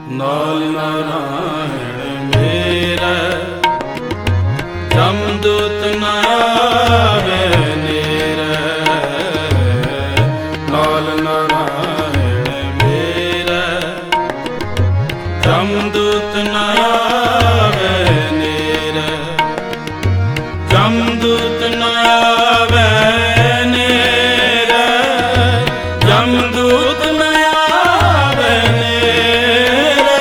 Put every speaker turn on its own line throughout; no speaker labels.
नाल नारायण मेरा जमदूत न आवे नेरे। नाल नारायण मेरा जमदूत न आवे नेरे। जमदूत न आवे नेरे। जमदूत न आवे नेरे।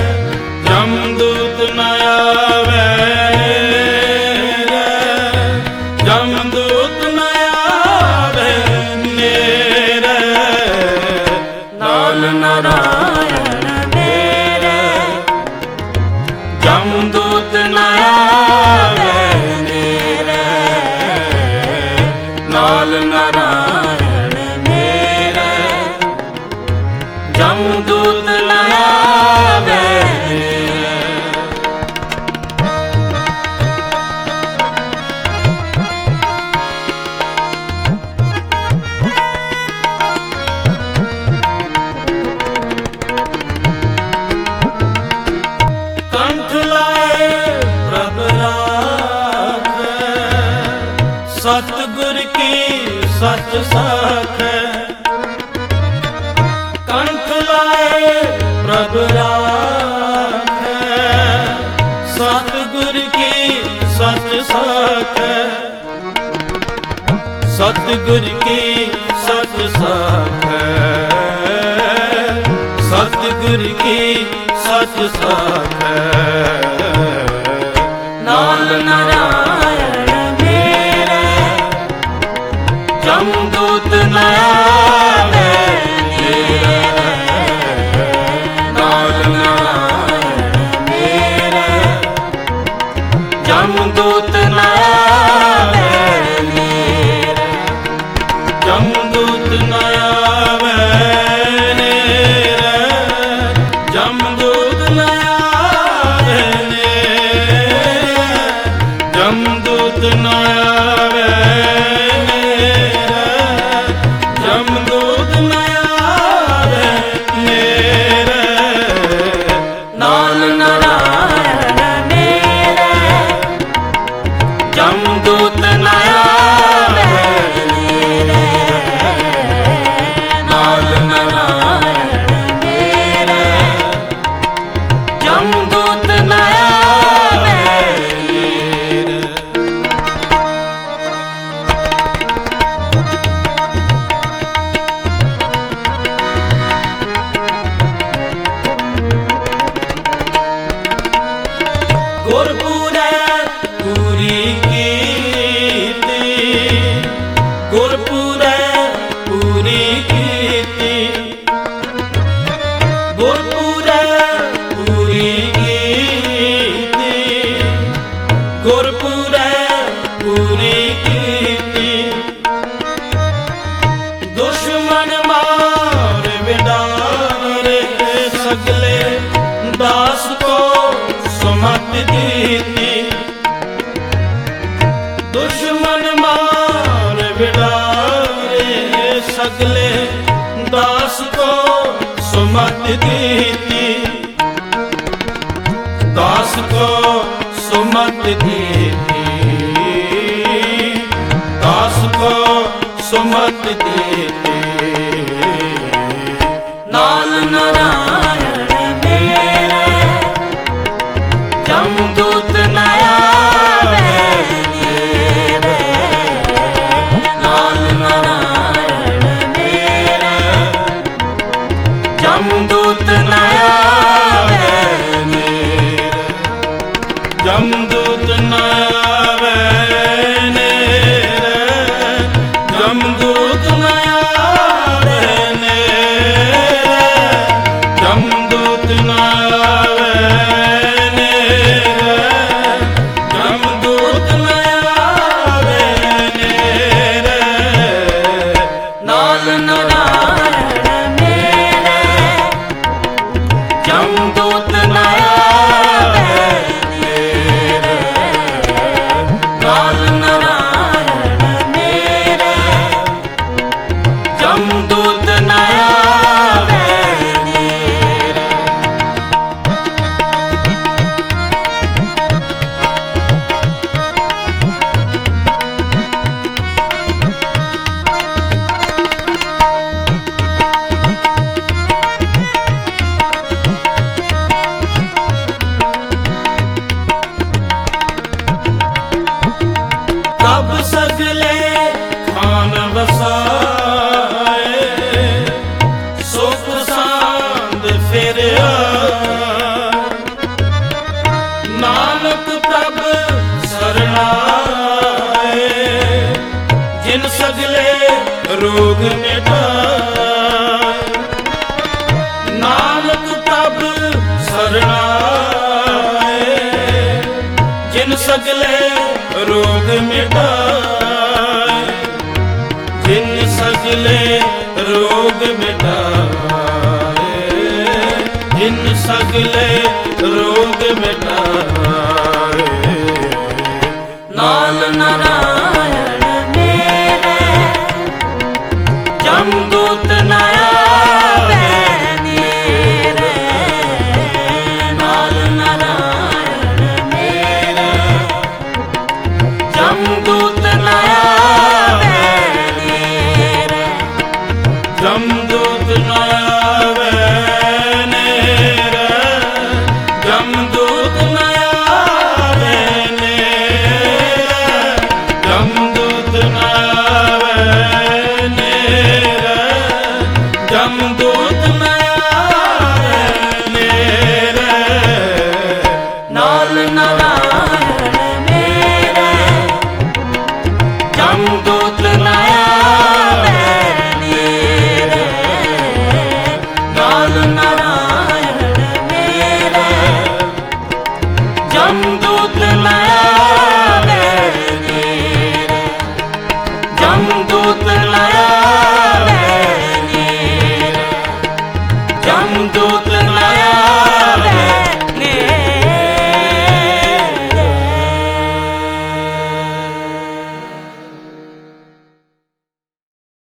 जमदूत न आवे नेरे। जमदूत न आवे नेरे। नाल नारायण मेरे जमदूत न आवे नेरे। नाल नारायण मेरे जमदूत न आवे नेरे। कंठ लाए प्रभ राखै। सतगुर की सच साखै। कंठ लाए प्रभ राखै। सतगुर की सच साखै। सतगुर की सच साखै। सतगुर की सच साखै। नाल नारायण मेरे जमदूत न आवे नेरे। नाल नारायण मेरे जमदूत न आवे नेरे। जमदूत न आवे नेरे। जमदूत न आवे नेरे। जमदूत न आवे नेरे। जमदूत न आवे नेरे। नाल नारायण मेरे जमदूत न आवे नेरे। नाल नारायण मेरे जमदूत न आवे नेरे। गुरपुरै पूरी कीती। गुरपुरै पूरी कीती। गुरपुरै पूरी कीती। गुरपुरै पूरी कीती। दुश्मन मार विडारे सगले दास को सुमत दीती। दुश्मन मार विडारे सगले दास को सुमत दीती। दास को सुमत दीती। दास को सुमत दीती। नाल नारायण मेरे जमदूत न आवे नेरे। नाल नारायण मेरे जमदूत न आवे नेरे। जमदूत न आवे नेरे। जमदूत न आवे नेरे। जमदूत न आवे नेरे। जमदूत न आवे नेरे। नाल नारायण मेरे जमदूत न आवे नेरे। नाल नारायण मेरे जमदूत न आवे नेरे। ਤੇਰਿਆ। ਨਾਨਕ ਪ੍ਰਭ ਸਰਣਾਏ, ਜਿਨ ਸਗਲੇ ਰੋਗ ਮਿਟਾਏ। ਨਾਨਕ ਪ੍ਰਭ ਸਰਣਾਏ, ਜਿਨ ਸਗਲੇ ਰੋਗ ਮਿਟਾਏ। ਜਿਨ ਸਗਲੇ ਰੋਗ ਮਿਟਾਏ, ਜਿਨ ਸਗਲੇ ਰੋਗ ਮਿਟਾਏ। ਨਾਲ ਨਰ